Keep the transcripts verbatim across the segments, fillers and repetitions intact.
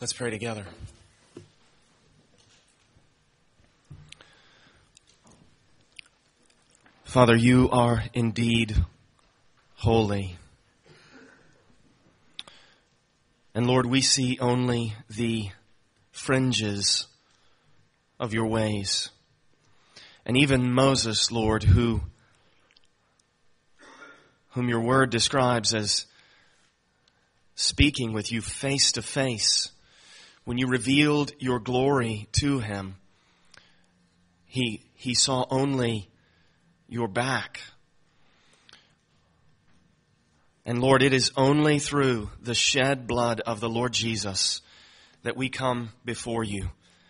Let's pray together. Father, you are indeed holy. And Lord, we see only the fringes of your ways. And even Moses, Lord, who whom your word describes as speaking with you face to face, when you revealed your glory to him, he, he saw only your back. And Lord, it is only through the shed blood of the Lord Jesus that we come before you.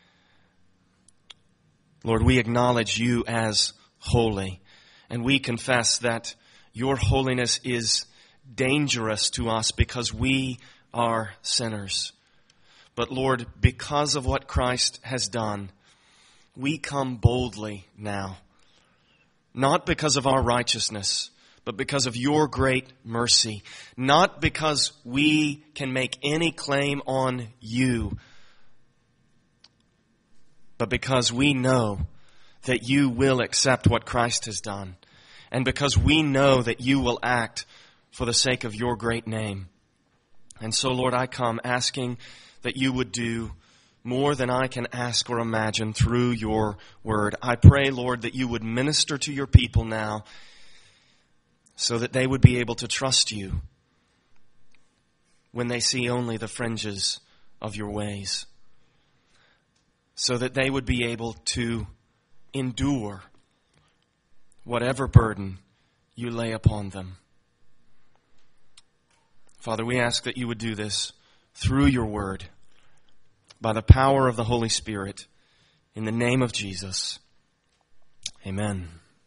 Lord, we acknowledge you as holy, and we confess that your holiness is dangerous to us because we are sinners. But Lord, because of what Christ has done, we come boldly now. Not because of our righteousness, but because of your great mercy. Not because we can make any claim on you, but because we know that you will accept what Christ has done. And because we know that you will act for the sake of your great name. And so, Lord, I come asking that you would do more than I can ask or imagine through your word. I pray, Lord, that you would minister to your people now so that they would be able to trust you when they see only the fringes of your ways. So that they would be able to endure whatever burden you lay upon them. Father, we ask that you would do this through your word, by the power of the Holy Spirit, in the name of Jesus. Amen.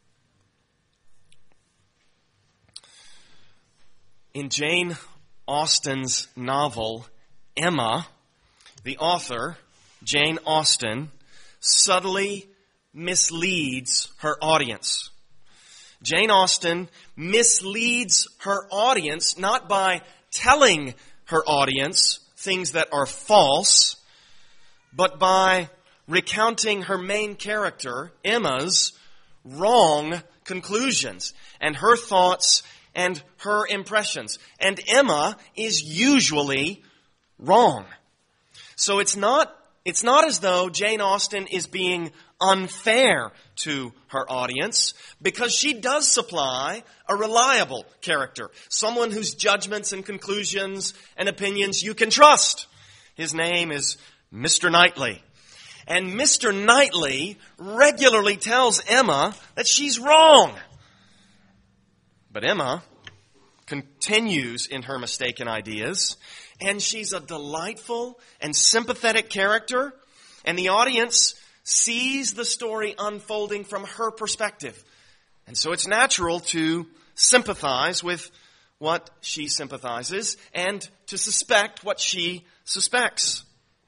In Jane Austen's novel, Emma, the author, Jane Austen, subtly misleads her audience. Jane Austen misleads her audience not by telling her audience things that are false, but by recounting her main character, Emma's, wrong conclusions and her thoughts and her impressions. And Emma is usually wrong. So it's not, it's not as though Jane Austen is being unfair to her audience, because she does supply a reliable character, someone whose judgments and conclusions and opinions you can trust. His name is Mister Knightley. And Mister Knightley regularly tells Emma that she's wrong. But Emma continues in her mistaken ideas, and she's a delightful and sympathetic character, and the audience sees the story unfolding from her perspective. And so it's natural to sympathize with what she sympathizes and to suspect what she suspects.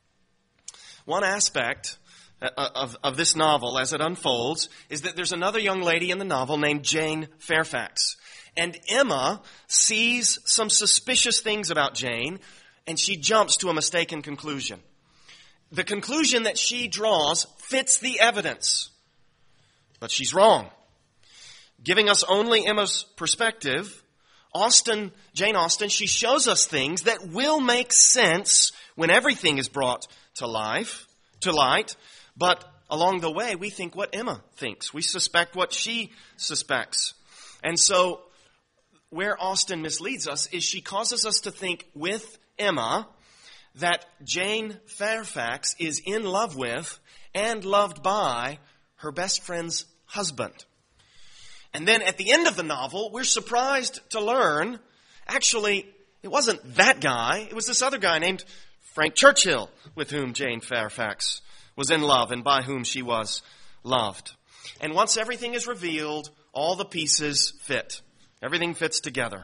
One aspect of, of this novel as it unfolds is that there's another young lady in the novel named Jane Fairfax. And Emma sees some suspicious things about Jane, and she jumps to a mistaken conclusion. The conclusion that she draws fits the evidence, but she's wrong. Giving us only Emma's perspective, Austen, Jane Austen, she shows us things that will make sense when everything is brought to life, to light, but along the way we think what Emma thinks. We suspect what she suspects. And so where Austen misleads us is she causes us to think with Emma that Jane Fairfax is in love with and loved by her best friend's husband. And then at the end of the novel, we're surprised to learn, actually, it wasn't that guy. It was this other guy named Frank Churchill, with whom Jane Fairfax was in love and by whom she was loved. And once everything is revealed, all the pieces fit. Everything fits together.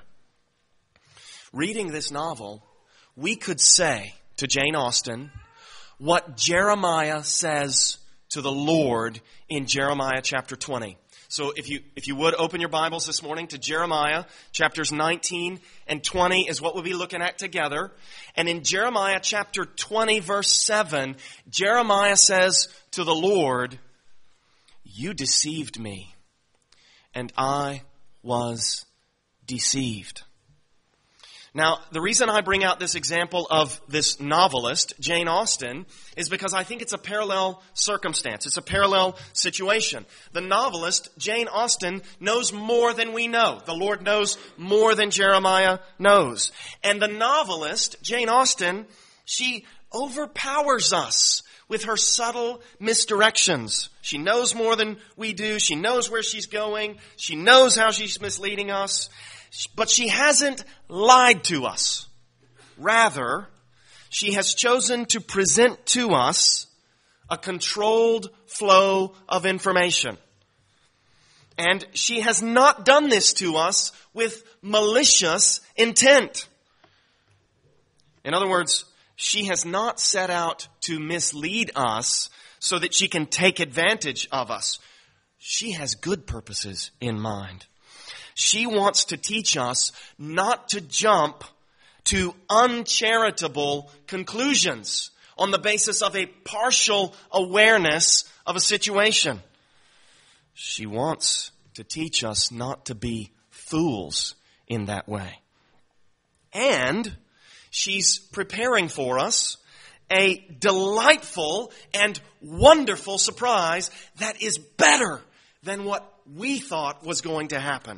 Reading this novel, we could say to Jane Austen what Jeremiah says to the Lord in Jeremiah chapter twenty. So if you if you would open your Bibles this morning to Jeremiah, chapters nineteen and twenty is what we'll be looking at together. And in Jeremiah chapter twenty, verse seven, Jeremiah says to the Lord, "You deceived me, and I was deceived." Now, the reason I bring out this example of this novelist, Jane Austen, is because I think it's a parallel circumstance. It's a parallel situation. The novelist, Jane Austen, knows more than we know. The Lord knows more than Jeremiah knows. And the novelist, Jane Austen, she overpowers us with her subtle misdirections. She knows more than we do. She knows where she's going. She knows how she's misleading us. But she hasn't lied to us. Rather, she has chosen to present to us a controlled flow of information. And she has not done this to us with malicious intent. In other words, she has not set out to mislead us so that she can take advantage of us. She has good purposes in mind. She wants to teach us not to jump to uncharitable conclusions on the basis of a partial awareness of a situation. She wants to teach us not to be fools in that way. And she's preparing for us a delightful and wonderful surprise that is better than what we thought was going to happen.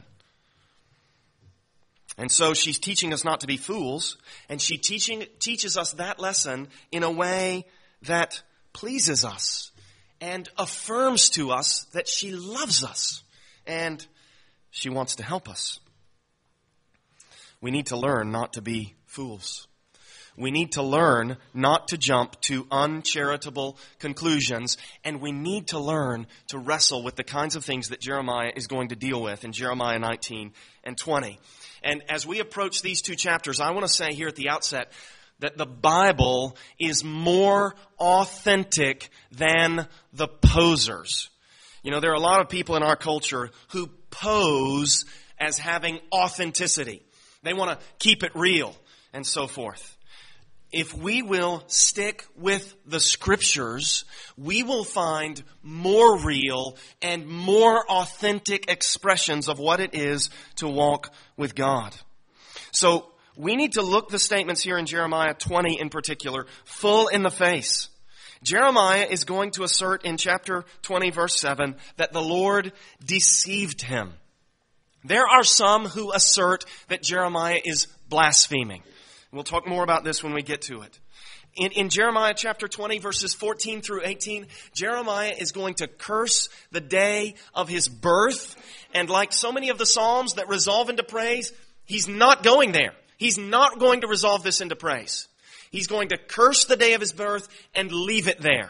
And so she's teaching us not to be fools, and she teaching, teaches us that lesson in a way that pleases us and affirms to us that she loves us and she wants to help us. We need to learn not to be fools. We need to learn not to jump to uncharitable conclusions, and we need to learn to wrestle with the kinds of things that Jeremiah is going to deal with in Jeremiah nineteen and twenty. And as we approach these two chapters, I want to say here at the outset that the Bible is more authentic than the posers. You know, there are a lot of people in our culture who pose as having authenticity. They want to keep it real and so forth. If we will stick with the Scriptures, we will find more real and more authentic expressions of what it is to walk with God. So we need to look the statements here in Jeremiah twenty in particular full in the face. Jeremiah is going to assert in chapter twenty, verse seven, that the Lord deceived him. There are some who assert that Jeremiah is blaspheming. We'll talk more about this when we get to it. In, in Jeremiah chapter twenty, verses fourteen through eighteen, Jeremiah is going to curse the day of his birth. And like so many of the Psalms that resolve into praise, he's not going there. He's not going to resolve this into praise. He's going to curse the day of his birth and leave it there.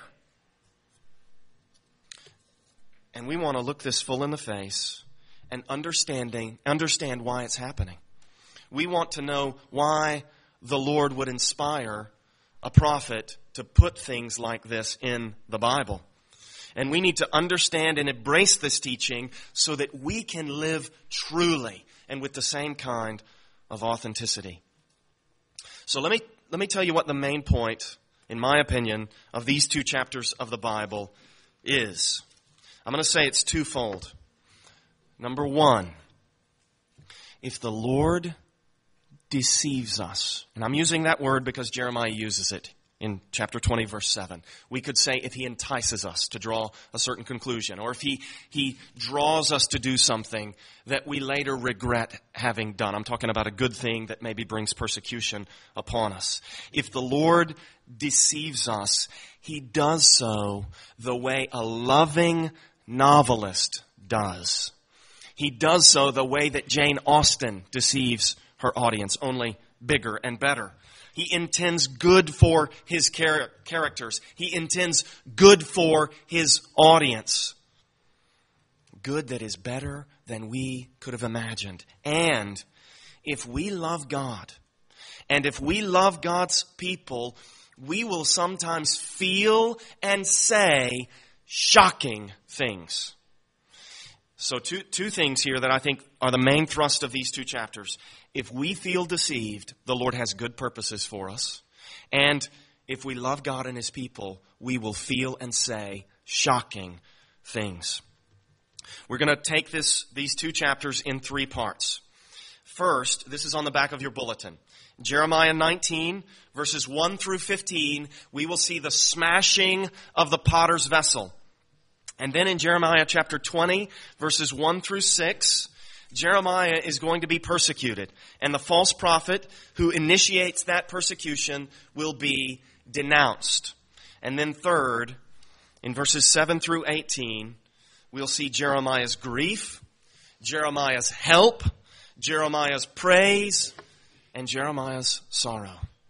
And we want to look this full in the face and understanding, understand why it's happening. We want to know why the Lord would inspire a prophet to put things like this in the Bible. And we need to understand and embrace this teaching so that we can live truly and with the same kind of authenticity. So let me let me tell you what the main point, in my opinion, of these two chapters of the Bible is. I'm going to say it's twofold. Number one, if the Lord deceives us, and I'm using that word because Jeremiah uses it in chapter twenty, verse seven. We could say if he entices us to draw a certain conclusion, or if he, he draws us to do something that we later regret having done. I'm talking about a good thing that maybe brings persecution upon us. If the Lord deceives us, he does so the way a loving novelist does. He does so the way that Jane Austen deceives her audience, only bigger and better. He intends good for his char- characters. He intends good for his audience. Good that is better than we could have imagined. And if we love God, and if we love God's people, we will sometimes feel and say shocking things. So two, two things here that I think are the main thrust of these two chapters. If we feel deceived, the Lord has good purposes for us. And if we love God and His people, we will feel and say shocking things. We're going to take this these two chapters in three parts. First, this is on the back of your bulletin. Jeremiah nineteen, verses one through fifteen, we will see the smashing of the potter's vessel. And then in Jeremiah chapter twenty, verses one through six, Jeremiah is going to be persecuted. And the false prophet who initiates that persecution will be denounced. And then third, in verses seven through eighteen, we'll see Jeremiah's grief, Jeremiah's help, Jeremiah's praise, and Jeremiah's sorrow.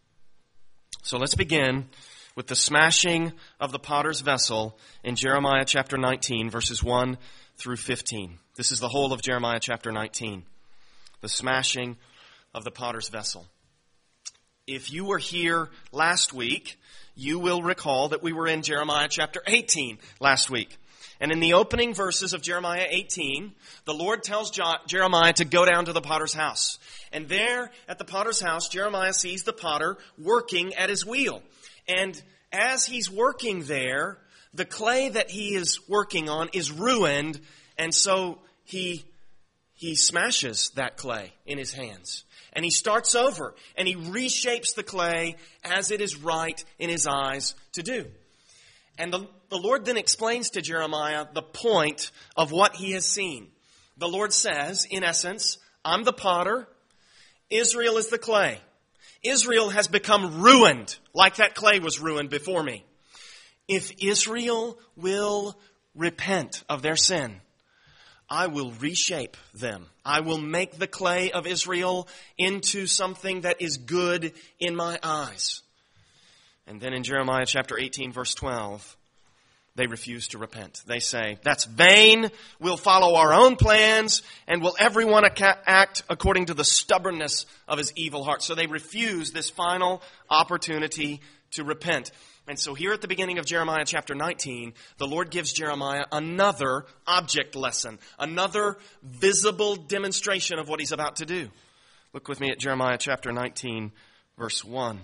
So let's begin with the smashing of the potter's vessel in Jeremiah chapter nineteen, verses one through fifteen. This is the whole of Jeremiah chapter nineteen, the smashing of the potter's vessel. If you were here last week, you will recall that we were in Jeremiah chapter eighteen last week. And in the opening verses of Jeremiah eighteen, the Lord tells Jeremiah to go down to the potter's house. And there at the potter's house, Jeremiah sees the potter working at his wheel. And as he's working there, the clay that he is working on is ruined. And so he, he smashes that clay in his hands. And he starts over and he reshapes the clay as it is right in his eyes to do. And the, the Lord then explains to Jeremiah the point of what he has seen. The Lord says, in essence, I'm the potter, Israel is the clay. Israel has become ruined like that clay was ruined before me. If Israel will repent of their sin, I will reshape them. I will make the clay of Israel into something that is good in my eyes. And then in Jeremiah chapter eighteen, verse twelve, they refuse to repent. They say, that's vain. We'll follow our own plans. And will everyone act according to the stubbornness of his evil heart? So they refuse this final opportunity to repent. And so here at the beginning of Jeremiah chapter nineteen, the Lord gives Jeremiah another object lesson, another visible demonstration of what he's about to do. Look with me at Jeremiah chapter nineteen, verse one.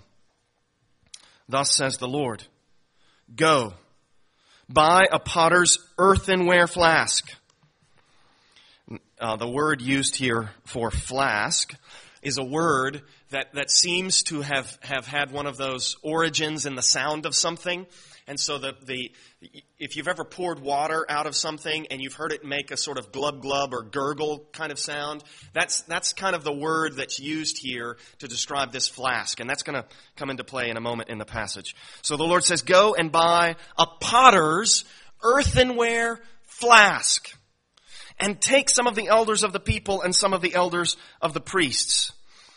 Thus says the Lord, go, buy a potter's earthenware flask. Uh, the word used here for flask is a word that, that seems to have, have had one of those origins in the sound of something. And so the, the if you've ever poured water out of something and you've heard it make a sort of glub glub or gurgle kind of sound, that's that's kind of the word that's used here to describe this flask. And that's going to come into play in a moment in the passage. So the Lord says, go and buy a potter's earthenware flask and take some of the elders of the people and some of the elders of the priests.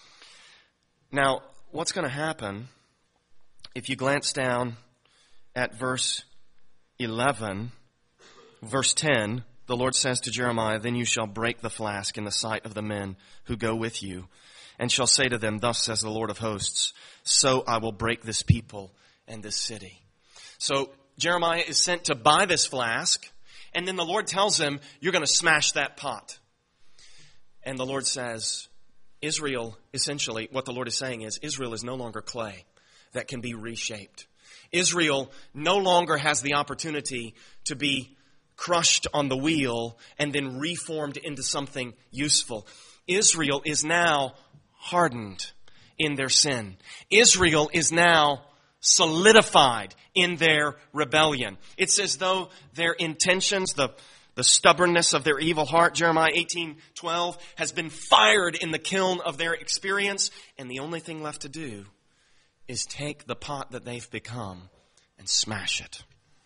Now, what's going to happen if you glance down at verse eleven, verse ten, the Lord says to Jeremiah, then you shall break the flask in the sight of the men who go with you, and shall say to them, thus says the Lord of hosts, so I will break this people and this city. So Jeremiah is sent to buy this flask, and then the Lord tells him, you're going to smash that pot. And the Lord says, Israel, essentially, what the Lord is saying is, Israel is no longer clay that can be reshaped. Israel no longer has the opportunity to be crushed on the wheel and then reformed into something useful. Israel is now hardened in their sin. Israel is now solidified in their rebellion. It's as though their intentions, the, the stubbornness of their evil heart, Jeremiah eighteen twelve, has been fired in the kiln of their experience, and the only thing left to do is take the pot that they've become and smash it.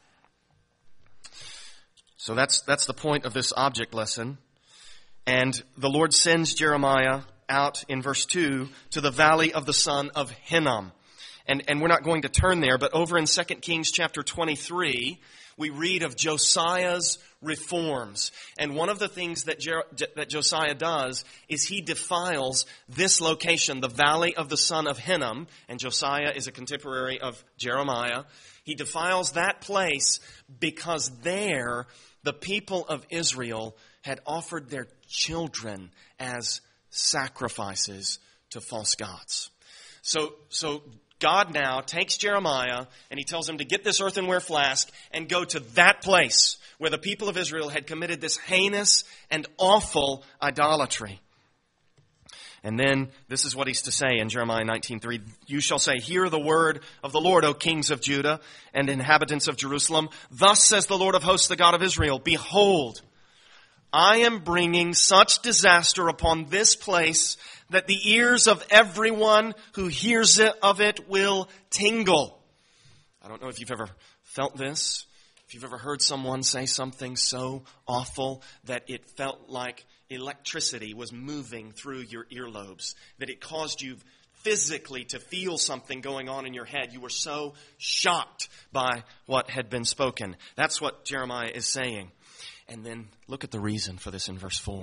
So that's that's the point of this object lesson. And the Lord sends Jeremiah out in verse two to the valley of the son of Hinnom. And, and we're not going to turn there, but over in Second Kings chapter twenty-three, we read of Josiah's reforms. And one of the things that, Jer- that Josiah does is he defiles this location, the valley of the son of Hinnom. And Josiah is a contemporary of Jeremiah. He defiles that place because there the people of Israel had offered their children as sacrifices to false gods. So, so God now takes Jeremiah and he tells him to get this earthenware flask and go to that place where the people of Israel had committed this heinous and awful idolatry. And then this is what he's to say in Jeremiah nineteen three. You shall say, hear the word of the Lord, O kings of Judah and inhabitants of Jerusalem. Thus says the Lord of hosts, the God of Israel, behold, I am bringing such disaster upon this place that the ears of everyone who hears it, of it will tingle. I don't know if you've ever felt this. If you've ever heard someone say something so awful that it felt like electricity was moving through your earlobes, that it caused you physically to feel something going on in your head. You were so shocked by what had been spoken. That's what Jeremiah is saying. And then look at the reason for this in verse four.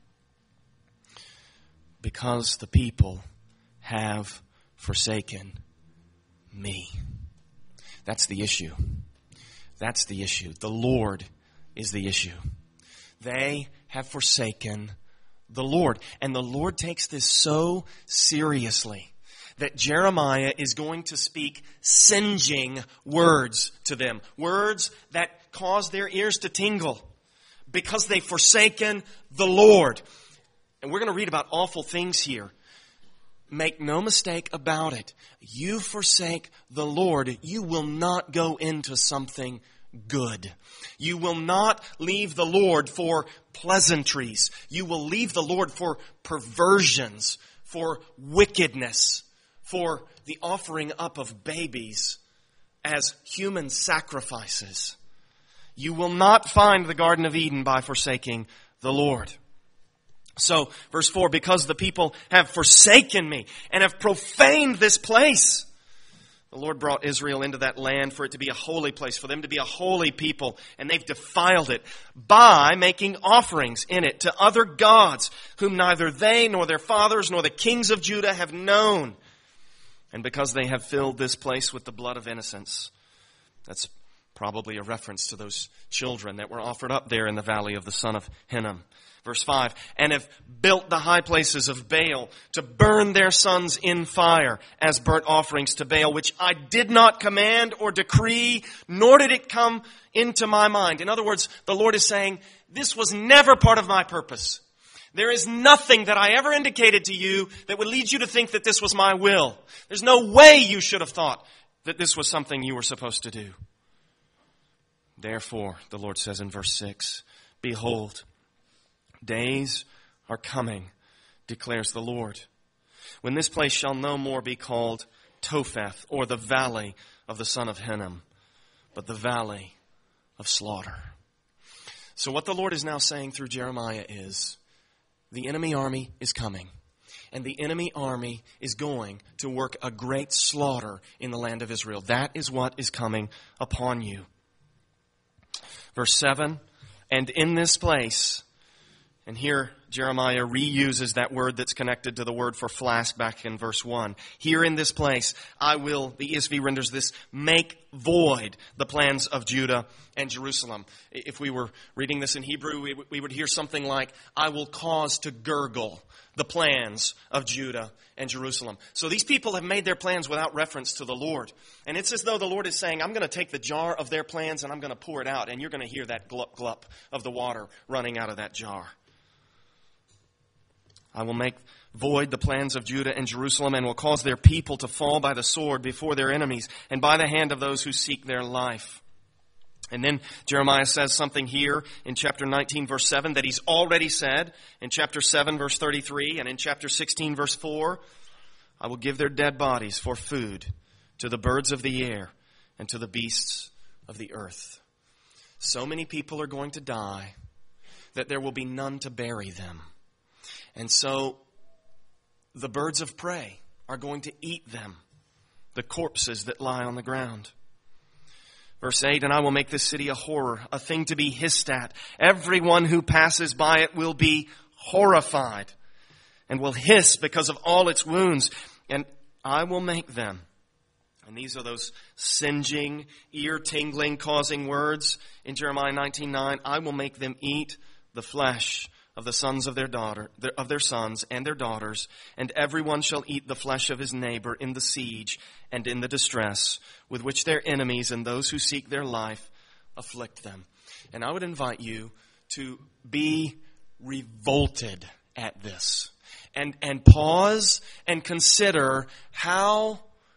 Because the people have forsaken me. That's the issue. That's the issue. The Lord is the issue. They have forsaken the Lord. And the Lord takes this so seriously that Jeremiah is going to speak singeing words to them. Words that cause their ears to tingle because they've forsaken the Lord. And we're going to read about awful things here. Make no mistake about it. You forsake the Lord, you will not go into something good. You will not leave the Lord for pleasantries. You will leave the Lord for perversions, for wickedness, for the offering up of babies as human sacrifices. You will not find the Garden of Eden by forsaking the Lord. So, verse four, because the people have forsaken me and have profaned this place. The Lord brought Israel into that land for it to be a holy place, for them to be a holy people, and they've defiled it by making offerings in it to other gods, whom neither they nor their fathers nor the kings of Judah have known. And because they have filled this place with the blood of innocents. That's probably a reference to those children that were offered up there in the valley of the son of Hinnom. Verse five, and have built the high places of Baal to burn their sons in fire as burnt offerings to Baal, which I did not command or decree, nor did it come into my mind. In other words, the Lord is saying, this was never part of my purpose. There is nothing that I ever indicated to you that would lead you to think that this was my will. There's no way you should have thought that this was something you were supposed to do. Therefore, the Lord says in verse six, behold, days are coming, declares the Lord, when this place shall no more be called Topheth, or the valley of the son of Hinnom, but the valley of slaughter. So what the Lord is now saying through Jeremiah is, the enemy army is coming, and the enemy army is going to work a great slaughter in the land of Israel. That is what is coming upon you. Verse seven, and in this place, and here Jeremiah reuses that word that's connected to the word for flask back in verse one. Here in this place, I will, the E S V renders this, make void the plans of Judah and Jerusalem. If we were reading this in Hebrew, we, we would hear something like, I will cause to gurgle the plans of Judah and Jerusalem. So these people have made their plans without reference to the Lord. And it's as though the Lord is saying, I'm going to take the jar of their plans and I'm going to pour it out. And you're going to hear that glup glup of the water running out of that jar. I will make void the plans of Judah and Jerusalem and will cause their people to fall by the sword before their enemies and by the hand of those who seek their life. And then Jeremiah says something here in chapter nineteen, verse seven, that he's already said in chapter seven, verse thirty-three, and in chapter sixteen, verse four, I will give their dead bodies for food to the birds of the air and to the beasts of the earth. So many people are going to die that there will be none to bury them. And so the birds of prey are going to eat them, the corpses that lie on the ground. Verse eight, and I will make this city a horror, a thing to be hissed at. Everyone who passes by it will be horrified and will hiss because of all its wounds. And I will make them, and these are those singeing, ear-tingling, causing words in Jeremiah nineteen nine, I will make them eat the flesh of the sons of their daughter, of their sons and their daughters, and everyone shall eat the flesh of his neighbor in the siege and in the distress with which their enemies and those who seek their life afflict them. And I would invite you to be revolted at this and, and pause and consider how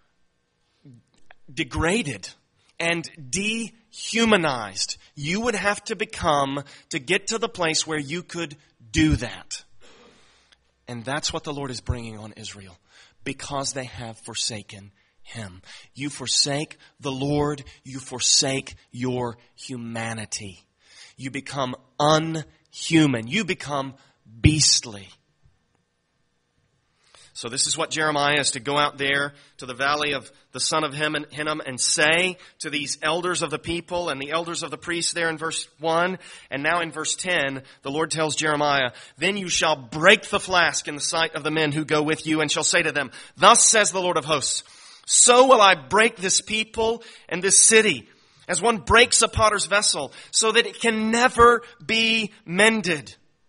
degraded and dehumanized you would have to become to get to the place where you could do that. And that's what the Lord is bringing on Israel, because they have forsaken Him. You forsake the Lord, you forsake your humanity. You become unhuman. You become beastly. So this is what Jeremiah is to go out there to the valley of the son of Hinnom and say to these elders of the people and the elders of the priests there in verse one. And now in verse ten, the Lord tells Jeremiah, "Then you shall break the flask in the sight of the men who go with you and shall say to them, 'Thus says the Lord of hosts, so will I break this people and this city, as one breaks a potter's vessel, so that it can never be mended.'"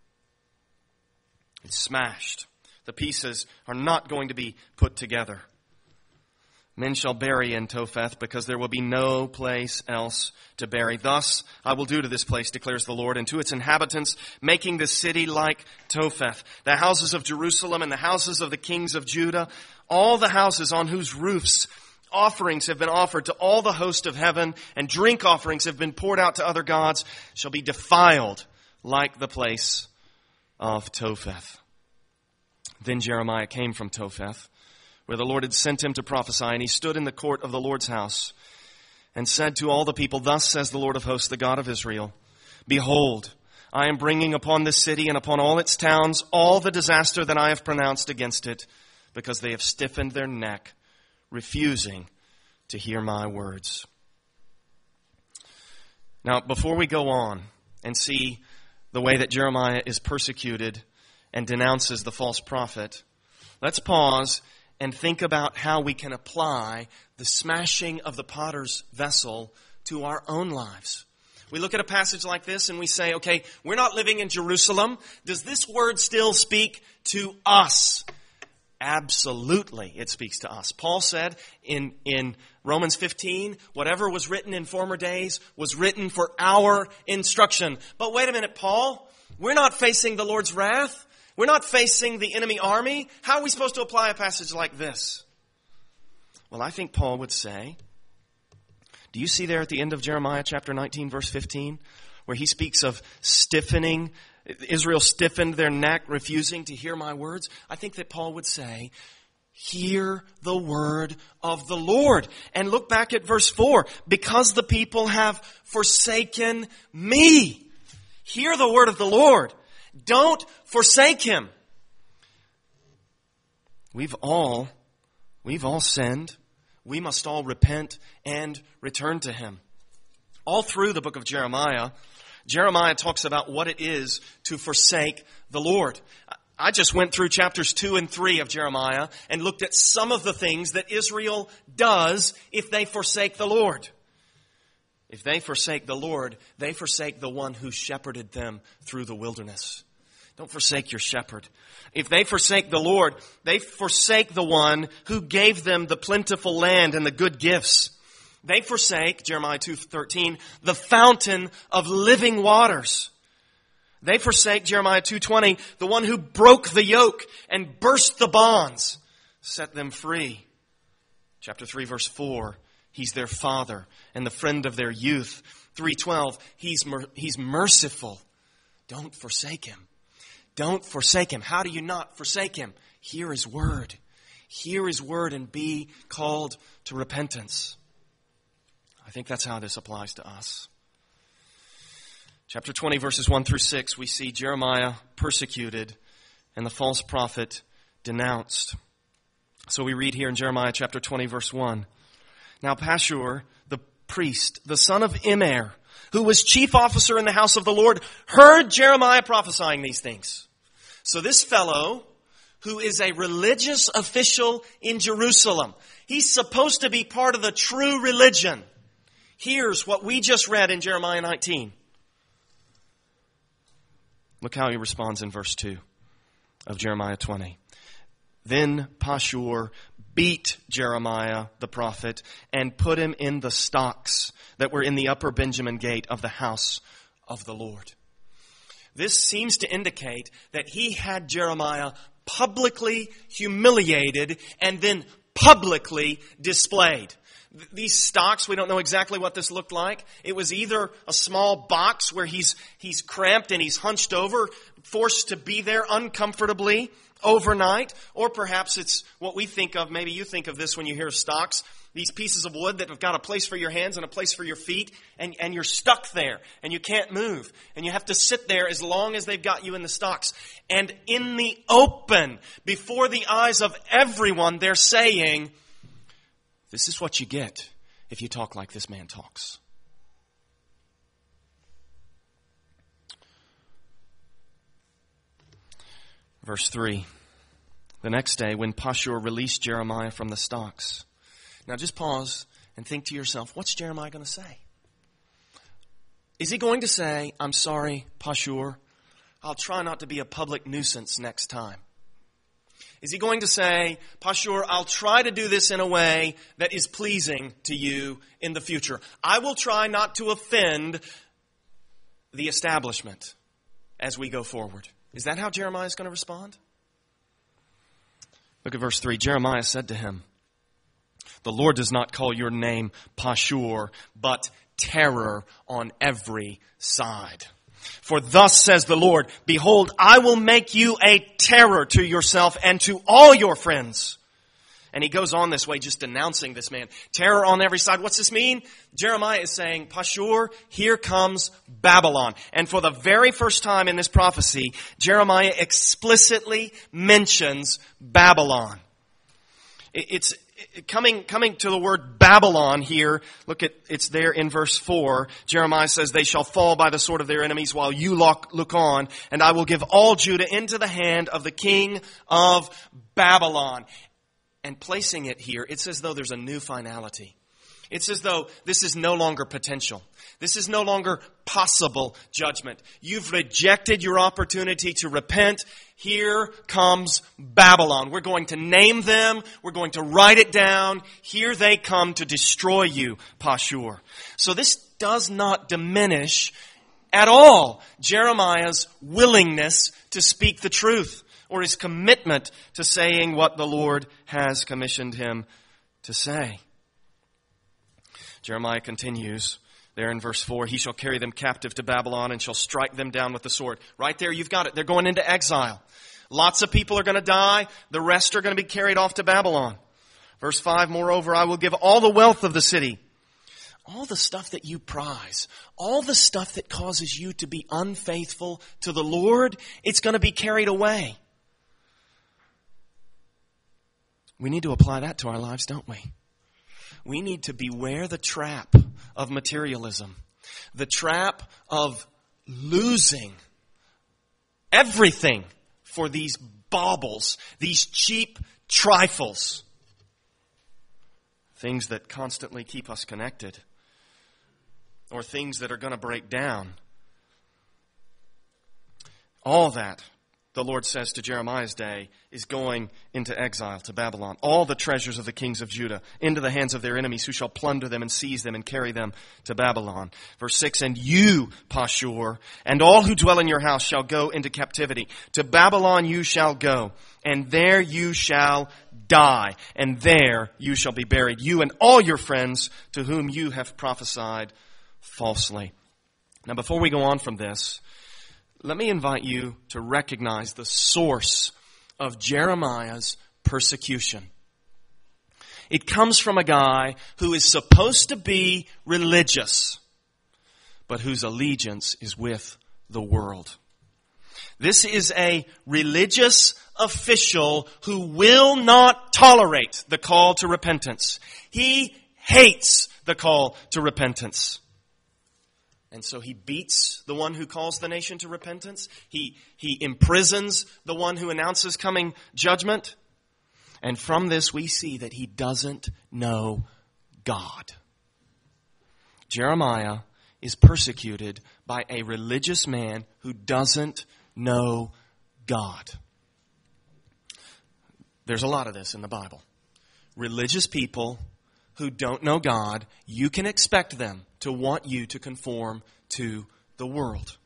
It's smashed. The pieces are not going to be put together. "Men shall bury in Topheth, because there will be no place else to bury. Thus I will do to this place, declares the Lord, and to its inhabitants, making this city like Topheth. The houses of Jerusalem and the houses of the kings of Judah, all the houses on whose roofs offerings have been offered to all the host of heaven, and drink offerings have been poured out to other gods, shall be defiled like the place of Topheth." Then Jeremiah came from Topheth, where the Lord had sent him to prophesy, and he stood in the court of the Lord's house and said to all the people, "Thus says the Lord of hosts, the God of Israel, behold, I am bringing upon this city and upon all its towns all the disaster that I have pronounced against it, because they have stiffened their neck, refusing to hear my words." Now, before we go on and see the way that Jeremiah is persecuted and denounces the false prophet, let's pause and think about how we can apply the smashing of the potter's vessel to our own lives. We look at a passage like this and we say, okay, we're not living in Jerusalem. Does this word still speak to us? Absolutely, it speaks to us. Paul said in, in Romans fifteen, whatever was written in former days was written for our instruction. But wait a minute, Paul, we're not facing the Lord's wrath. We're not facing the enemy army. How are we supposed to apply a passage like this? Well, I think Paul would say, do you see there at the end of Jeremiah chapter nineteen, verse fifteen, where he speaks of stiffening, Israel stiffened their neck, refusing to hear my words? I think that Paul would say, hear the word of the Lord. And look back at verse four, because the people have forsaken me. Hear the word of the Lord. Don't forsake Him. We've all, we've all sinned. We must all repent and return to Him. All through the book of Jeremiah, Jeremiah talks about what it is to forsake the Lord. I just went through chapters two and three of Jeremiah and looked at some of the things that Israel does if they forsake the Lord. If they forsake the Lord, they forsake the one who shepherded them through the wilderness. Don't forsake your shepherd. If they forsake the Lord, they forsake the one who gave them the plentiful land and the good gifts. They forsake, Jeremiah two thirteen, the fountain of living waters. They forsake, Jeremiah two twenty, the one who broke the yoke and burst the bonds, set them free. Chapter three, verse four, He's their father and the friend of their youth. three twelve, he's, mer- he's merciful. Don't forsake Him. Don't forsake Him. How do you not forsake Him? Hear His word. Hear His word and be called to repentance. I think that's how this applies to us. Chapter twenty, verses one through six, we see Jeremiah persecuted and the false prophet denounced. So we read here in Jeremiah chapter twenty, verse one. Now Pashur, the priest, the son of Immer, who was chief officer in the house of the Lord, heard Jeremiah prophesying these things. So this fellow, who is a religious official in Jerusalem, he's supposed to be part of the true religion, hears what we just read in Jeremiah nineteen. Look how he responds in verse two of Jeremiah twenty. Then Pashur beat Jeremiah the prophet and put him in the stocks that were in the upper Benjamin gate of the house of the Lord. This seems to indicate that he had Jeremiah publicly humiliated and then publicly displayed. These stocks, we don't know exactly what this looked like. It was either a small box where he's he's cramped and he's hunched over, forced to be there uncomfortably overnight, or perhaps it's what we think of, maybe you think of this when you hear stocks, these pieces of wood that have got a place for your hands and a place for your feet, and, and you're stuck there, and you can't move, and you have to sit there as long as they've got you in the stocks. And in the open, before the eyes of everyone, they're saying, this is what you get if you talk like this man talks. Verse three. The next day, when Pashur released Jeremiah from the stocks. Now just pause and think to yourself, what's Jeremiah going to say? Is he going to say, I'm sorry, Pashur, I'll try not to be a public nuisance next time? Is he going to say, Pashur, I'll try to do this in a way that is pleasing to you in the future. I will try not to offend the establishment as we go forward. Is that how Jeremiah is going to respond? Look at verse three. Jeremiah said to him, the Lord does not call your name Pashur, but terror on every side. For thus says the Lord, behold, I will make you a terror to yourself and to all your friends. And he goes on this way, just denouncing this man. Terror on every side. What's this mean? Jeremiah is saying, Pashur, here comes Babylon. And for the very first time in this prophecy, Jeremiah explicitly mentions Babylon. It's coming, coming to the word Babylon here. Look at, it's there in verse four. Jeremiah says, they shall fall by the sword of their enemies while you look, look on, and I will give all Judah into the hand of the king of Babylon. And placing it here, it's as though there's a new finality. It's as though this is no longer potential. This is no longer possible judgment. You've rejected your opportunity to repent. Here comes Babylon. We're going to name them. We're going to write it down. Here they come to destroy you, Pashur. So this does not diminish at all Jeremiah's willingness to speak the truth, or his commitment to saying what the Lord has commissioned him to say. Jeremiah continues there in verse four, he shall carry them captive to Babylon and shall strike them down with the sword. Right there, you've got it. They're going into exile. Lots of people are going to die. The rest are going to be carried off to Babylon. Verse five, moreover, I will give all the wealth of the city. All the stuff that you prize, all the stuff that causes you to be unfaithful to the Lord, it's going to be carried away. We need to apply that to our lives, don't we? We need to beware the trap of materialism, the trap of losing everything for these baubles, these cheap trifles, things that constantly keep us connected, or things that are going to break down. All that, the Lord says to Jeremiah's day, is going into exile to Babylon. All the treasures of the kings of Judah into the hands of their enemies, who shall plunder them and seize them and carry them to Babylon. Verse six, and you, Pashur, and all who dwell in your house shall go into captivity. To Babylon you shall go, and there you shall die, and there you shall be buried, you and all your friends to whom you have prophesied falsely. Now before we go on from this, let me invite you to recognize the source of Jeremiah's persecution. It comes from a guy who is supposed to be religious, but whose allegiance is with the world. This is a religious official who will not tolerate the call to repentance. He hates the call to repentance. And so he beats the one who calls the nation to repentance. He, he imprisons the one who announces coming judgment. And from this we see that he doesn't know God. Jeremiah is persecuted by a religious man who doesn't know God. There's a lot of this in the Bible. Religious people who don't know God, you can expect them to want you to conform to the world.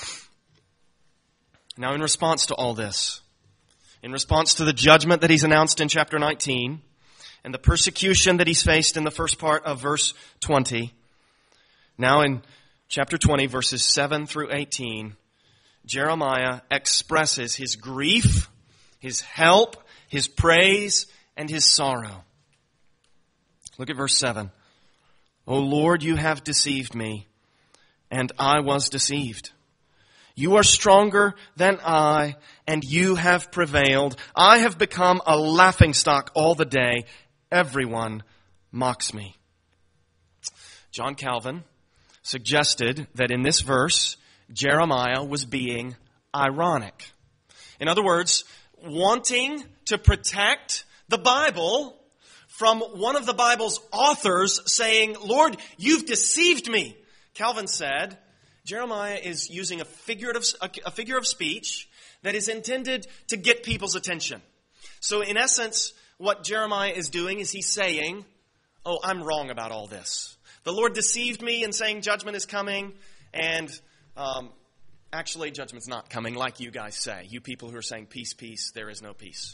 Now, in response to all this, in response to the judgment that he's announced in chapter nineteen, and the persecution that he's faced in the first part of verse twenty, now in chapter twenty, verses seven through eighteen, Jeremiah expresses his grief, his help, his praise, and his sorrow. Look at verse seven. O Lord, you have deceived me, and I was deceived. You are stronger than I, and you have prevailed. I have become a laughingstock all the day. Everyone mocks me. John Calvin suggested that in this verse, Jeremiah was being ironic. In other words, wanting to protect the Bible from one of the Bible's authors saying, Lord, you've deceived me. Calvin said, Jeremiah is using a figurative, a figure of speech that is intended to get people's attention. So in essence, what Jeremiah is doing is he's saying, oh, I'm wrong about all this. The Lord deceived me in saying judgment is coming, and um, actually judgment's not coming like you guys say. You people who are saying peace, peace, there is no peace.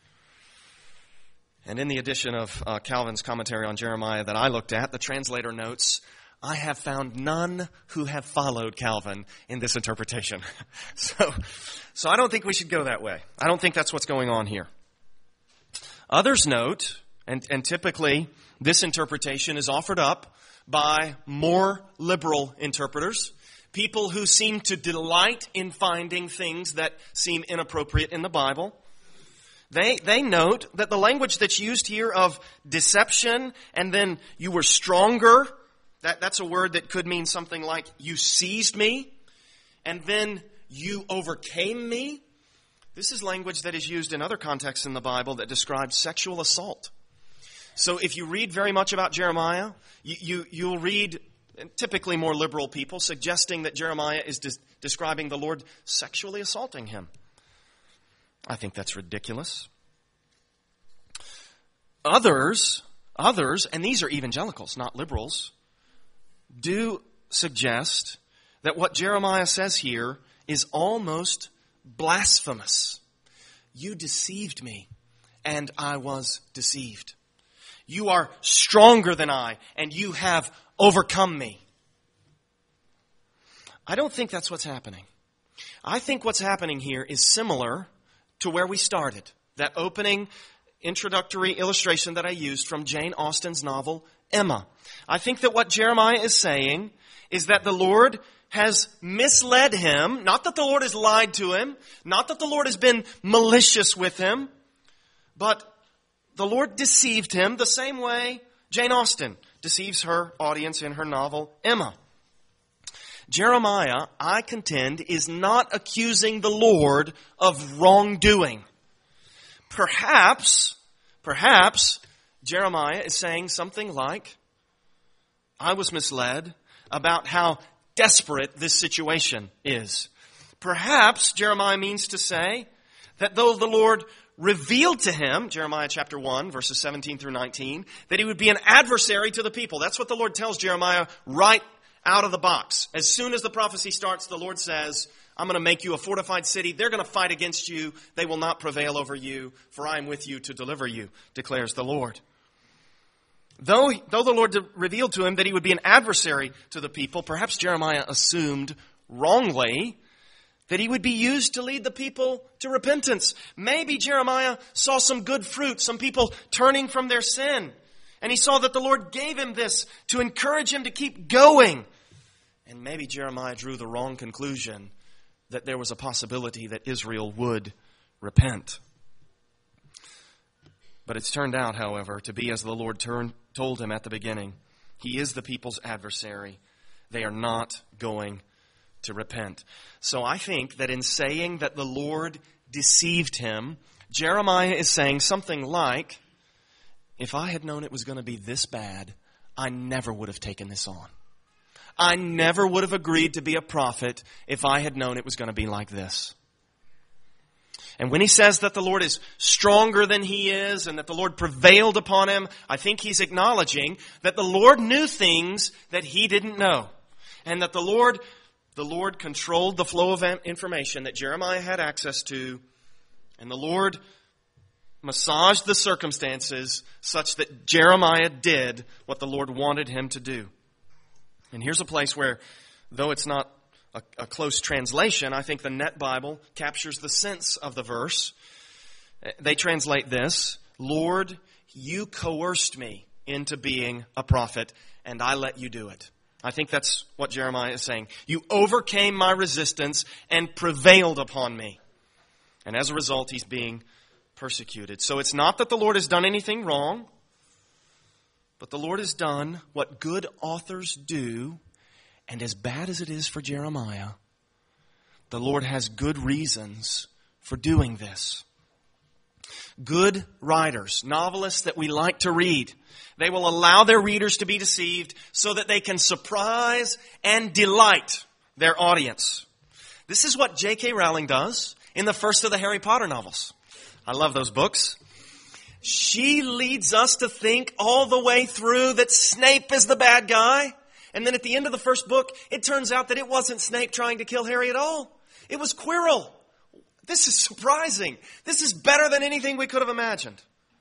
And in the edition of uh, Calvin's commentary on Jeremiah that I looked at, the translator notes, I have found none who have followed Calvin in this interpretation. so, so I don't think we should go that way. I don't think that's what's going on here. Others note, and, and typically this interpretation is offered up by more liberal interpreters, people who seem to delight in finding things that seem inappropriate in the Bible. They they note that the language that's used here of deception and then you were stronger, that, that's a word that could mean something like you seized me and then you overcame me. This is language that is used in other contexts in the Bible that describes sexual assault. So if you read very much about Jeremiah, you, you, you'll read typically more liberal people suggesting that Jeremiah is des- describing the Lord sexually assaulting him. I think that's ridiculous. Others, others, and these are evangelicals, not liberals, do suggest that what Jeremiah says here is almost blasphemous. You deceived me, and I was deceived. You are stronger than I, and you have overcome me. I don't think that's what's happening. I think what's happening here is similar to where we started. That opening introductory illustration that I used from Jane Austen's novel, Emma. I think that what Jeremiah is saying is that the Lord has misled him. Not that the Lord has lied to him. Not that the Lord has been malicious with him. But the Lord deceived him the same way Jane Austen deceives her audience in her novel, Emma. Jeremiah, I contend, is not accusing the Lord of wrongdoing. Perhaps, perhaps, Jeremiah is saying something like, I was misled about how desperate this situation is. Perhaps Jeremiah means to say that though the Lord revealed to him, Jeremiah chapter one, verses seventeen through nineteen, that he would be an adversary to the people. That's what the Lord tells Jeremiah right out of the box. As soon as the prophecy starts, the Lord says, I'm going to make you a fortified city. They're going to fight against you. They will not prevail over you, for I am with you to deliver you, declares the Lord. Though, though the Lord revealed to him that he would be an adversary to the people, perhaps Jeremiah assumed wrongly that he would be used to lead the people to repentance. Maybe Jeremiah saw some good fruit, some people turning from their sin. And he saw that the Lord gave him this to encourage him to keep going. And maybe Jeremiah drew the wrong conclusion that there was a possibility that Israel would repent. But it's turned out, however, to be as the Lord turned, told him at the beginning. He is the people's adversary. They are not going to repent. So I think that in saying that the Lord deceived him, Jeremiah is saying something like, if I had known it was going to be this bad, I never would have taken this on. I never would have agreed to be a prophet if I had known it was going to be like this. And when he says that the Lord is stronger than he is and that the Lord prevailed upon him, I think he's acknowledging that the Lord knew things that he didn't know. And that the Lord, the Lord controlled the flow of information that Jeremiah had access to. And the Lord massaged the circumstances such that Jeremiah did what the Lord wanted him to do. And here's a place where, though it's not A, a close translation, I think the Net Bible captures the sense of the verse. They translate this: Lord, you coerced me into being a prophet, and I let you do it. I think that's what Jeremiah is saying. You overcame my resistance and prevailed upon me. And as a result, he's being persecuted. So it's not that the Lord has done anything wrong, but the Lord has done what good authors do. And as bad as it is for Jeremiah, the Lord has good reasons for doing this. Good writers, novelists that we like to read, they will allow their readers to be deceived so that they can surprise and delight their audience. This is what J K Rowling does in the first of the Harry Potter novels. I love those books. She leads us to think all the way through that Snape is the bad guy. And then at the end of the first book, it turns out that it wasn't Snape trying to kill Harry at all. It was Quirrell. This is surprising. This is better than anything we could have imagined.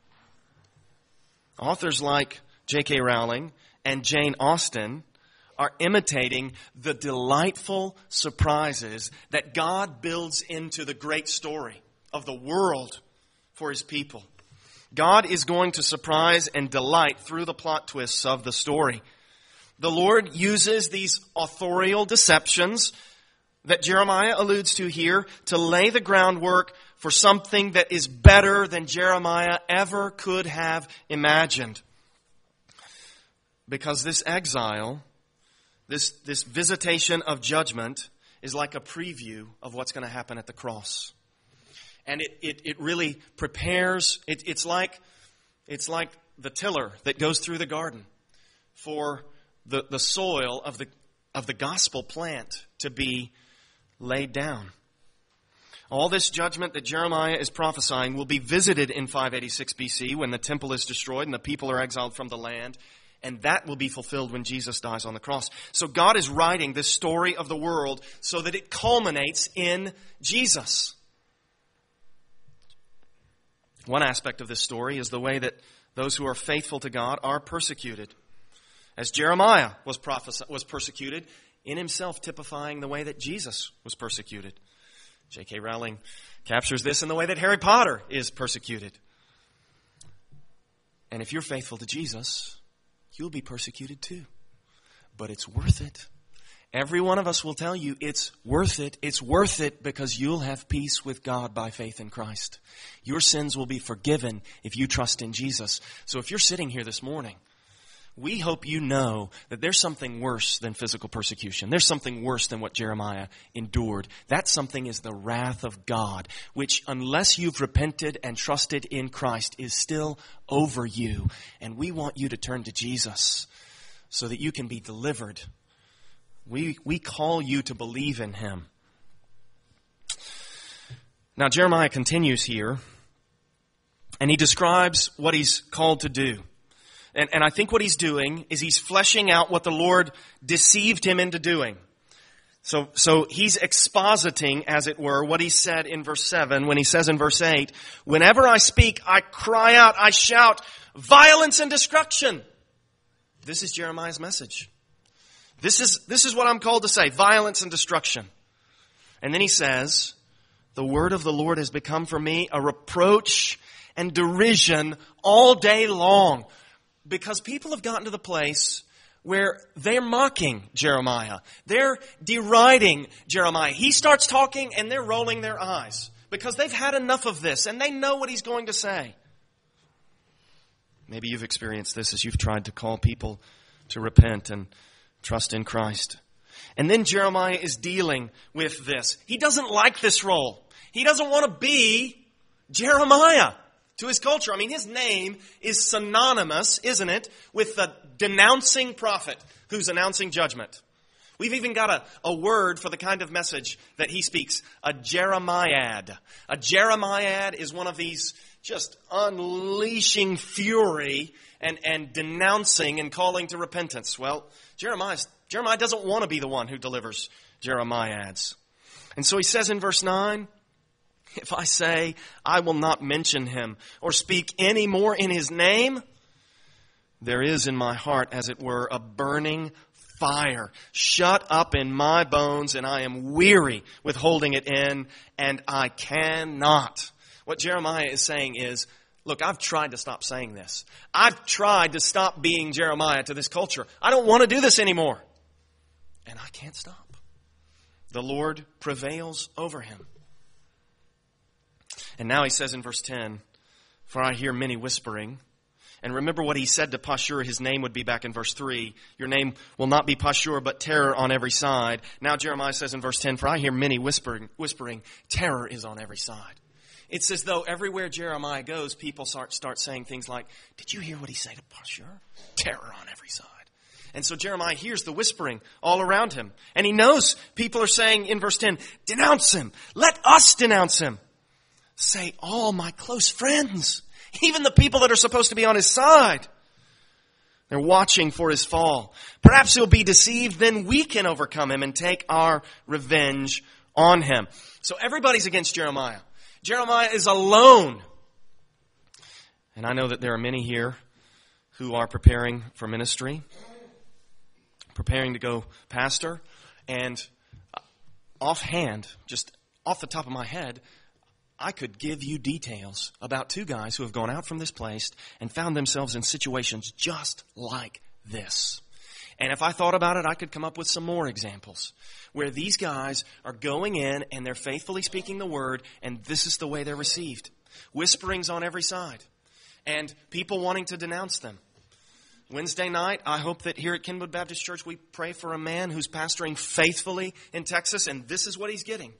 Authors like J K Rowling and Jane Austen are imitating the delightful surprises that God builds into the great story of the world for his people. God is going to surprise and delight through the plot twists of the story. The Lord uses these authorial deceptions that Jeremiah alludes to here to lay the groundwork for something that is better than Jeremiah ever could have imagined. Because this exile, this, this visitation of judgment is like a preview of what's going to happen at the cross. And it, it, it really prepares, it, it's like, it's like the tiller that goes through the garden for The, the soil of the of the gospel plant to be laid down. All this judgment that Jeremiah is prophesying will be visited in five eighty-six B C when the temple is destroyed and the people are exiled from the land. And that will be fulfilled when Jesus dies on the cross. So God is writing this story of the world so that it culminates in Jesus. One aspect of this story is the way that those who are faithful to God are persecuted. As Jeremiah was prophes- was persecuted, in himself typifying the way that Jesus was persecuted. J K Rowling captures this in the way that Harry Potter is persecuted. And if you're faithful to Jesus, you'll be persecuted too. But it's worth it. Every one of us will tell you it's worth it. It's worth it because you'll have peace with God by faith in Christ. Your sins will be forgiven if you trust in Jesus. So if you're sitting here this morning, we hope you know that there's something worse than physical persecution. There's something worse than what Jeremiah endured. That something is the wrath of God, which unless you've repented and trusted in Christ is still over you. And we want you to turn to Jesus so that you can be delivered. We, we call you to believe in him. Now Jeremiah continues here and he describes what he's called to do. And, and I think what he's doing is he's fleshing out what the Lord deceived him into doing. So, so he's expositing, as it were, what he said in verse seven when he says in verse eight, whenever I speak, I cry out, I shout, violence and destruction. This is Jeremiah's message. This is, this is what I'm called to say, violence and destruction. And then he says, the word of the Lord has become for me a reproach and derision all day long. Because people have gotten to the place where they're mocking Jeremiah. They're deriding Jeremiah. He starts talking and they're rolling their eyes because they've had enough of this and they know what he's going to say. Maybe you've experienced this as you've tried to call people to repent and trust in Christ. And then Jeremiah is dealing with this. He doesn't like this role. He doesn't want to be Jeremiah. To his culture. I mean, his name is synonymous, isn't it, with the denouncing prophet who's announcing judgment. We've even got a, a word for the kind of message that he speaks, a Jeremiad. A Jeremiad is one of these just unleashing fury and, and denouncing and calling to repentance. Well, Jeremiah, Jeremiah doesn't want to be the one who delivers Jeremiads. And so he says in verse nine, if I say I will not mention him or speak any more in his name, there is in my heart, as it were, a burning fire shut up in my bones, and I am weary with holding it in, and I cannot. What Jeremiah is saying is, look, I've tried to stop saying this. I've tried to stop being Jeremiah to this culture. I don't want to do this anymore. And I can't stop. The Lord prevails over him. And now he says in verse ten, for I hear many whispering. And remember what he said to Pashur, his name would be back in verse three. Your name will not be Pashur, but terror on every side. Now Jeremiah says in verse ten, for I hear many whispering, whispering, terror is on every side. It's as though everywhere Jeremiah goes, people start, start saying things like, did you hear what he said to Pashur? Terror on every side. And so Jeremiah hears the whispering all around him. And he knows people are saying in verse ten, denounce him. Let us denounce him. Say, all my close friends, even the people that are supposed to be on his side, they're watching for his fall. Perhaps he'll be deceived, then we can overcome him and take our revenge on him. So everybody's against Jeremiah. Jeremiah is alone. And I know that there are many here who are preparing for ministry, preparing to go pastor, and offhand, just off the top of my head, I could give you details about two guys who have gone out from this place and found themselves in situations just like this. And if I thought about it, I could come up with some more examples where these guys are going in and they're faithfully speaking the word, and this is the way they're received. Whisperings on every side and people wanting to denounce them. Wednesday night, I hope that here at Kenwood Baptist Church, we pray for a man who's pastoring faithfully in Texas, and this is what he's getting.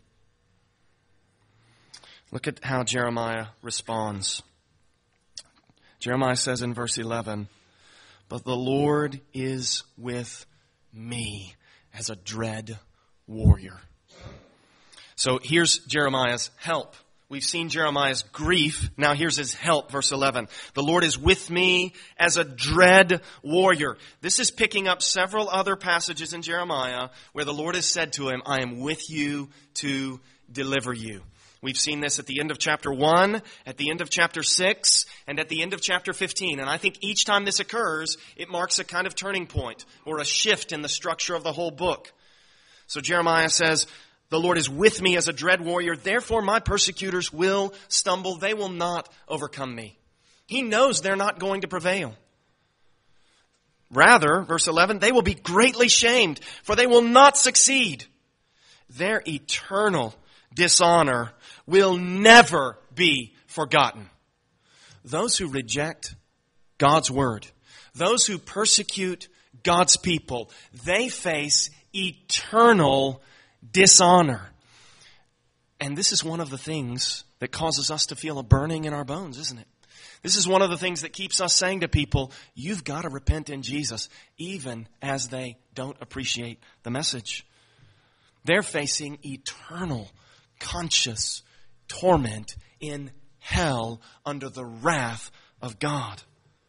Look at how Jeremiah responds. Jeremiah says in verse eleven, but the Lord is with me as a dread warrior. So here's Jeremiah's help. We've seen Jeremiah's grief. Now here's his help, verse eleven. The Lord is with me as a dread warrior. This is picking up several other passages in Jeremiah where the Lord has said to him, I am with you to deliver you. We've seen this at the end of chapter one, at the end of chapter six, and at the end of chapter fifteen. And I think each time this occurs, it marks a kind of turning point or a shift in the structure of the whole book. So Jeremiah says, the Lord is with me as a dread warrior. Therefore, my persecutors will stumble. They will not overcome me. He knows they're not going to prevail. Rather, verse eleven, they will be greatly shamed, for they will not succeed. Their eternal dishonor will never be forgotten. Those who reject God's word, those who persecute God's people, they face eternal dishonor. And this is one of the things that causes us to feel a burning in our bones, isn't it? This is one of the things that keeps us saying to people, you've got to repent in Jesus, even as they don't appreciate the message. They're facing eternal, conscious torment in hell under the wrath of God.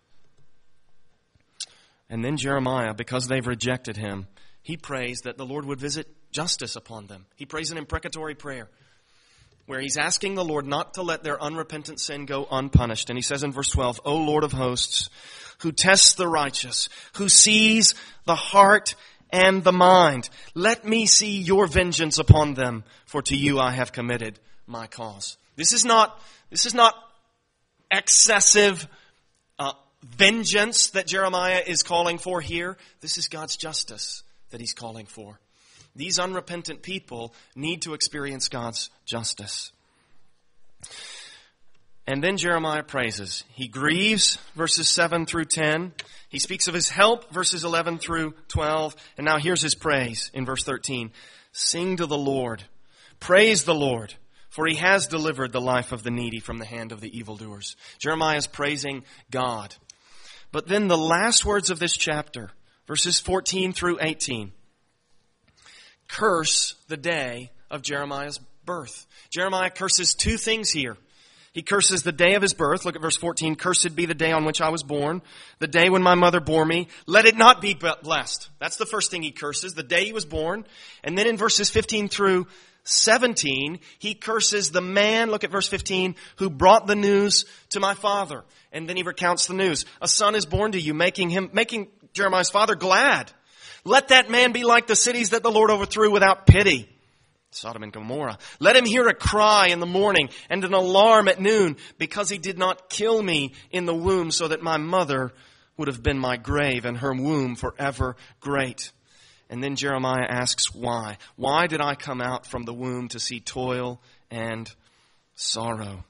And then Jeremiah, because they've rejected him, he prays that the Lord would visit justice upon them. He prays an imprecatory prayer where he's asking the Lord not to let their unrepentant sin go unpunished. And he says in verse twelve, O Lord of hosts, who tests the righteous, who sees the heart and the mind, let me see your vengeance upon them, for to you I have committed my cause. This is not, this is not excessive uh, vengeance that Jeremiah is calling for here. This is God's justice that he's calling for. These unrepentant people need to experience God's justice. And then Jeremiah praises. He grieves, verses seven through ten. He speaks of his help, verses eleven through twelve. And now here's his praise in verse thirteen. Sing to the Lord. Praise the Lord, for he has delivered the life of the needy from the hand of the evildoers. Jeremiah is praising God. But then the last words of this chapter, verses fourteen through eighteen, curse the day of Jeremiah's birth. Jeremiah curses two things here. He curses the day of his birth. Look at verse fourteen. Cursed be the day on which I was born, the day when my mother bore me. Let it not be blessed. That's the first thing he curses, the day he was born. And then in verses fifteen through seventeen, he curses the man, look at verse fifteen, who brought the news to my father. And then he recounts the news. A son is born to you, making him, making Jeremiah's father glad. Let that man be like the cities that the Lord overthrew without pity. Sodom and Gomorrah. Let him hear a cry in the morning and an alarm at noon, because he did not kill me in the womb, so that my mother would have been my grave and her womb forever great. And then Jeremiah asks why. Why did I come out from the womb to see toil and sorrow?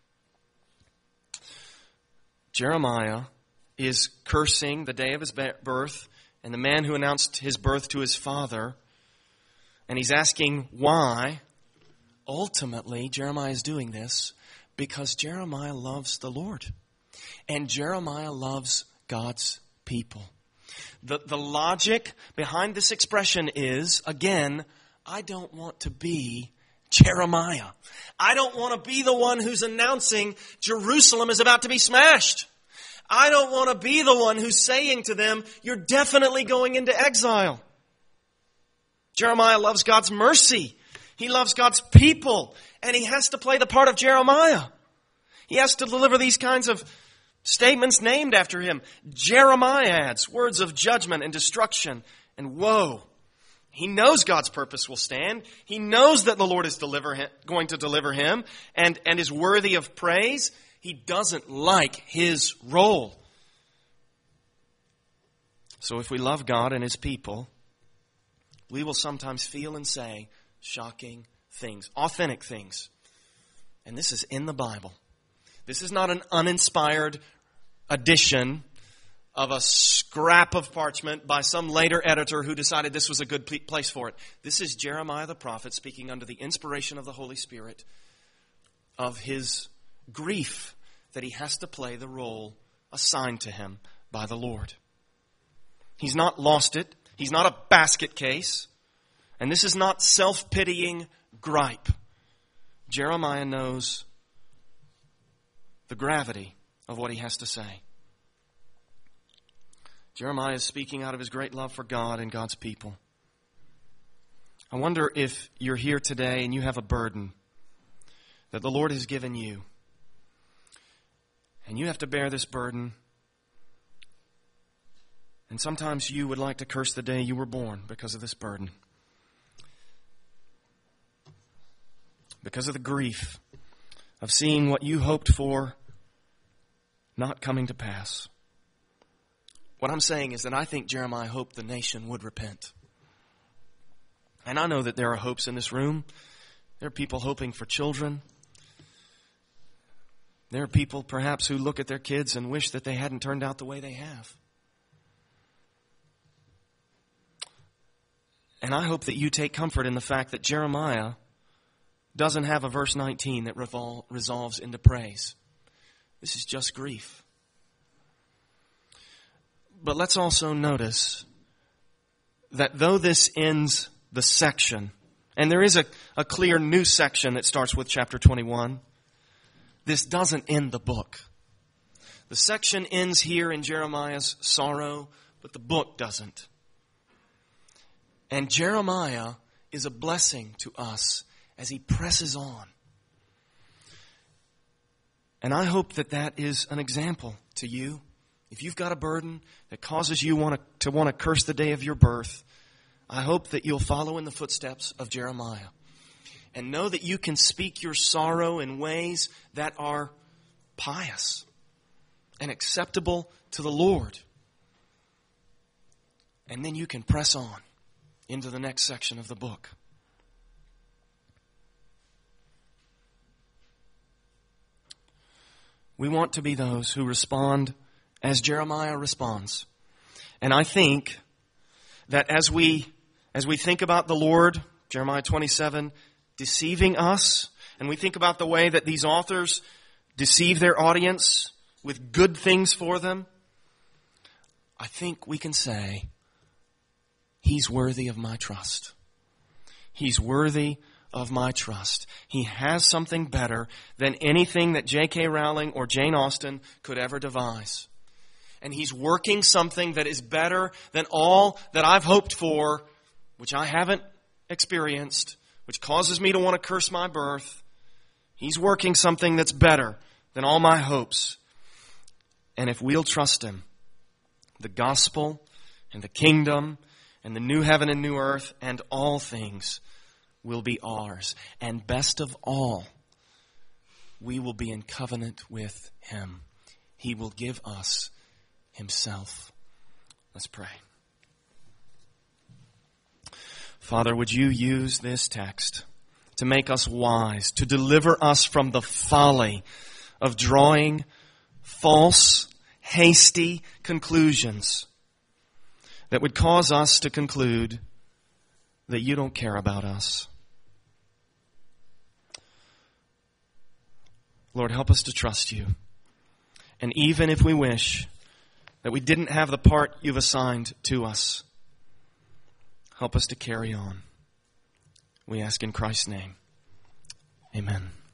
Jeremiah is cursing the day of his birth and the man who announced his birth to his father. And he's asking why. Ultimately, Jeremiah is doing this because Jeremiah loves the Lord. And Jeremiah loves God's people. The, the logic behind this expression is, again, I don't want to be Jeremiah. I don't want to be the one who's announcing Jerusalem is about to be smashed. I don't want to be the one who's saying to them, you're definitely going into exile. Jeremiah loves God's mercy. He loves God's people. And he has to play the part of Jeremiah. He has to deliver these kinds of statements named after him. Jeremiads, words of judgment and destruction and woe. He knows God's purpose will stand. He knows that the Lord is deliver him, going to deliver him and, and is worthy of praise. He doesn't like his role. So if we love God and his people, we will sometimes feel and say shocking things, authentic things. And this is in the Bible. This is not an uninspired addition of a scrap of parchment by some later editor who decided this was a good place for it. This is Jeremiah the prophet speaking under the inspiration of the Holy Spirit of his grief that he has to play the role assigned to him by the Lord. He's not lost it. He's not a basket case. And this is not self-pitying gripe. Jeremiah knows the gravity of what he has to say. Jeremiah is speaking out of his great love for God and God's people. I wonder if you're here today and you have a burden that the Lord has given you. And you have to bear this burden. And sometimes you would like to curse the day you were born because of this burden. Because of the grief of seeing what you hoped for not coming to pass. What I'm saying is that I think Jeremiah hoped the nation would repent. And I know that there are hopes in this room. There are people hoping for children. There are people perhaps who look at their kids and wish that they hadn't turned out the way they have. And I hope that you take comfort in the fact that Jeremiah doesn't have a verse nineteen that revol- resolves into praise. This is just grief. But let's also notice that though this ends the section, and there is a, a clear new section that starts with chapter twenty-one, this doesn't end the book. The section ends here in Jeremiah's sorrow, but the book doesn't. And Jeremiah is a blessing to us as he presses on. And I hope that that is an example to you. If you've got a burden that causes you want to, to want to curse the day of your birth, I hope that you'll follow in the footsteps of Jeremiah. And know that you can speak your sorrow in ways that are pious and acceptable to the Lord. And then you can press on into the next section of the book. We want to be those who respond as Jeremiah responds. And I think that as we as we think about the Lord, Jeremiah twenty-seven, deceiving us, and we think about the way that these authors deceive their audience with good things for them, I think we can say, He's worthy of my trust. He's worthy of my trust. He has something better than anything that J K Rowling or Jane Austen could ever devise. And He's working something that is better than all that I've hoped for, which I haven't experienced, which causes me to want to curse my birth. He's working something that's better than all my hopes. And if we'll trust Him, the gospel and the kingdom and the new heaven and new earth and all things will be ours. And best of all, we will be in covenant with Him. He will give us Himself. Let's pray. Father, would You use this text to make us wise, to deliver us from the folly of drawing false, hasty conclusions that would cause us to conclude that You don't care about us. Lord, help us to trust You. And even if we wish that we didn't have the part You've assigned to us, help us to carry on. We ask in Christ's name. Amen.